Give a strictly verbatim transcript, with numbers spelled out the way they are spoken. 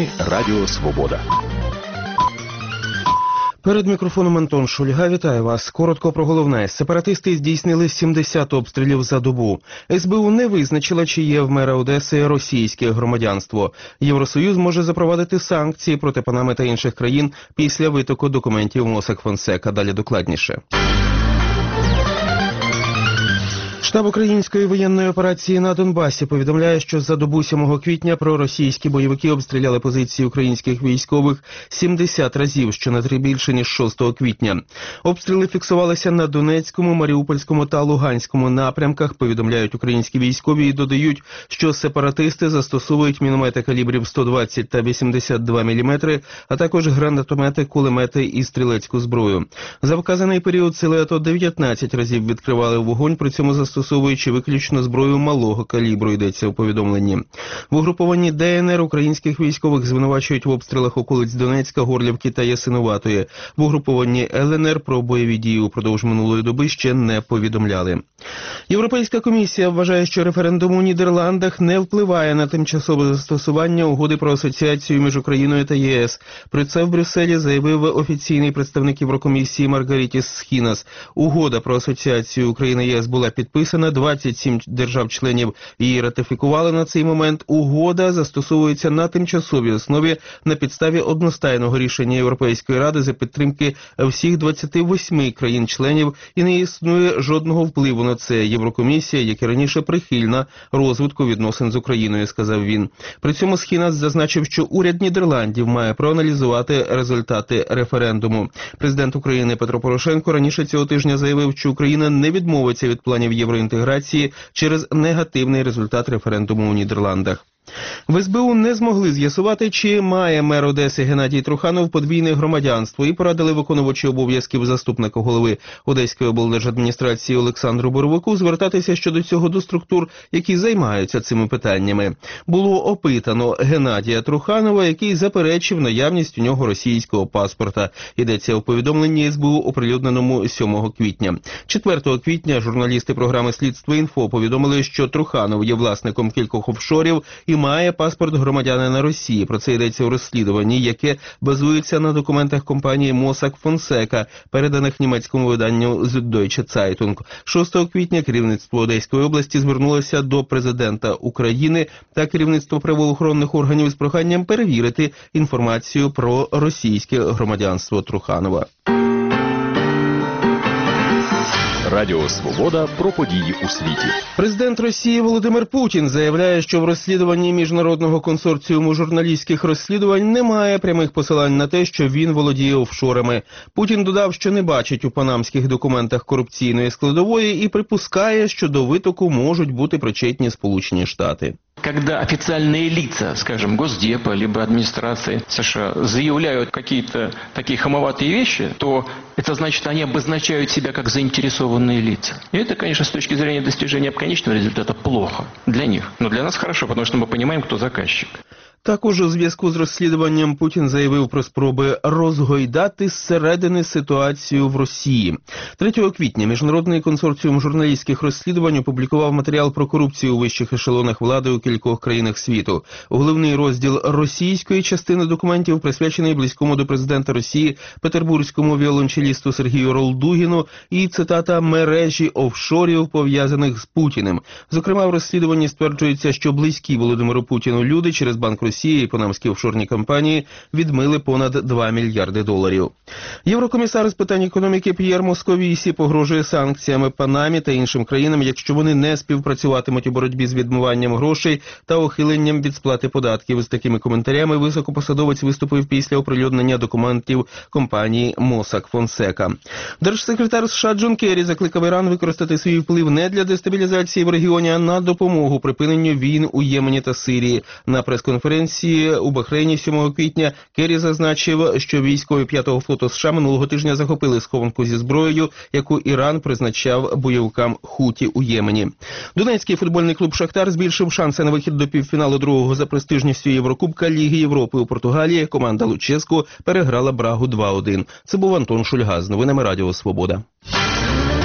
Новини Радіо Свобода. Перед мікрофоном Антон Шульга. Вітаю вас. Коротко про головне. Сепаратисти здійснили сімдесят обстрілів за добу. ес бе у не визначила, чи є в мера Одеси російське громадянство. Євросоюз може запровадити санкції проти Панами та інших країн після витоку документів Мосак Фонсека. Далі докладніше. Штаб української воєнної операції на Донбасі повідомляє, що за добу сьомого квітня проросійські бойовики обстріляли позиції українських військових сімдесят разів, що на три більше, ніж шостого квітня. Обстріли фіксувалися на Донецькому, Маріупольському та Луганському напрямках, повідомляють українські військові і додають, що сепаратисти застосовують міномети калібрів сто двадцять та вісімдесят два міліметри, а також гранатомети, кулемети і стрілецьку зброю. За вказаний період сили АТО дев'ятнадцять разів відкривали вогонь, при цьому застосовуючи виключно зброю малого калібру, йдеться у повідомленні. В угрупованні де ен ер українських військових звинувачують в обстрілах околиць Донецька, Горлівки та Ясинуватої. В угрупованні ел ен ер про бойові дії упродовж минулої доби ще не повідомляли. Європейська комісія вважає, що референдум у Нідерландах не впливає на тимчасове застосування угоди про асоціацію між Україною та є ес. Про це в Брюсселі заявив офіційний представник Єврокомісії Маргарітіс Схінас. Угода про асоціацію України-є ес була підписана, двадцять сім держав-членів її ратифікували на цей момент. Угода застосовується на тимчасовій основі на підставі одностайного рішення Європейської ради за підтримки всіх двадцяти восьми країн-членів і не існує жодного впливу на це. Єврокомісія, як і раніше, прихильна розвитку відносин з Україною, сказав він. При цьому Схінас зазначив, що уряд Нідерландів має проаналізувати результати референдуму. Президент України Петро Порошенко раніше цього тижня заявив, що Україна не відмовиться від планів євроінтеграції через негативний результат референдуму у Нідерландах. В ес бе у не змогли з'ясувати, чи має мер Одеси Геннадій Труханов подвійне громадянство, і порадили виконувачу обов'язків заступника голови Одеської облдержадміністрації Олександру Боровику звертатися щодо цього до структур, які займаються цими питаннями. Було опитано Геннадія Труханова, який заперечив наявність у нього російського паспорта. Йдеться у повідомленні ес бе у, оприлюдненому сьомого квітня. четвертого квітня журналісти програми «Слідство інфо» повідомили, що Труханов є власником кількох офшорів і має паспорт громадянина Росії. Про це йдеться у розслідуванні, яке базується на документах компанії Мосак Фонсека, переданих німецькому виданню Süddeutsche Zeitung. шостого квітня керівництво Одеської області звернулося до президента України та керівництво правоохоронних органів з проханням перевірити інформацію про російське громадянство Труханова. Радіо Свобода про події у світі. Президент Росії Володимир Путін заявляє, що в розслідуванні Міжнародного консорціуму журналістських розслідувань немає прямих посилань на те, що він володіє офшорами. Путін додав, що не бачить у панамських документах корупційної складової і припускає, що до витоку можуть бути причетні Сполучені Штати. Когда официальные лица, скажем, Госдепа, либо администрации США заявляют какие-то такие хамоватые вещи, то это значит, они обозначают себя как заинтересованные лица. И это, конечно, с точки зрения достижения конечного результата плохо для них. Но для нас хорошо, потому что мы понимаем, кто заказчик. Також у зв'язку з розслідуванням Путін заявив про спроби розгойдати зсередини ситуацію в Росії. третього квітня Міжнародний консорціум журналістських розслідувань опублікував матеріал про корупцію у вищих ешелонах влади у кількох країнах світу. Головний розділ російської частини документів присвячений близькому до президента Росії петербурзькому віолончелісту Сергію Ролдугіну і, цитата, «мережі офшорів, пов'язаних з Путіним». Зокрема, в розслідуванні стверджується, що близькі Володимиру Путіну люди через Банк Росії Росії і панамські офшорні компанії відмили понад два мільярди доларів. Єврокомісар з питань економіки П'єр Московісі погрожує санкціями Панамі та іншим країнам, якщо вони не співпрацюватимуть у боротьбі з відмиванням грошей та ухиленням від сплати податків. З такими коментарями високопосадовець виступив після оприлюднення документів компанії Мосак Фонсека. Держсекретар США Джон Керрі закликав Іран використати свій вплив не для дестабілізації в регіоні, а на допомогу припиненню війн у Ємені та Сирії. На прес-конференції у Бахрейні сьомого квітня Керрі зазначив, що військові п'ятого флоту США минулого тижня захопили схованку зі зброєю, яку Іран призначав бойовикам Хуті у Ємені. Донецький футбольний клуб «Шахтар» збільшив шанси на вихід до півфіналу другого за престижністю Єврокубка Ліги Європи у Португалії. Команда Луческу переграла Брагу два один. Це був Антон Шульга з новинами Радіо Свобода.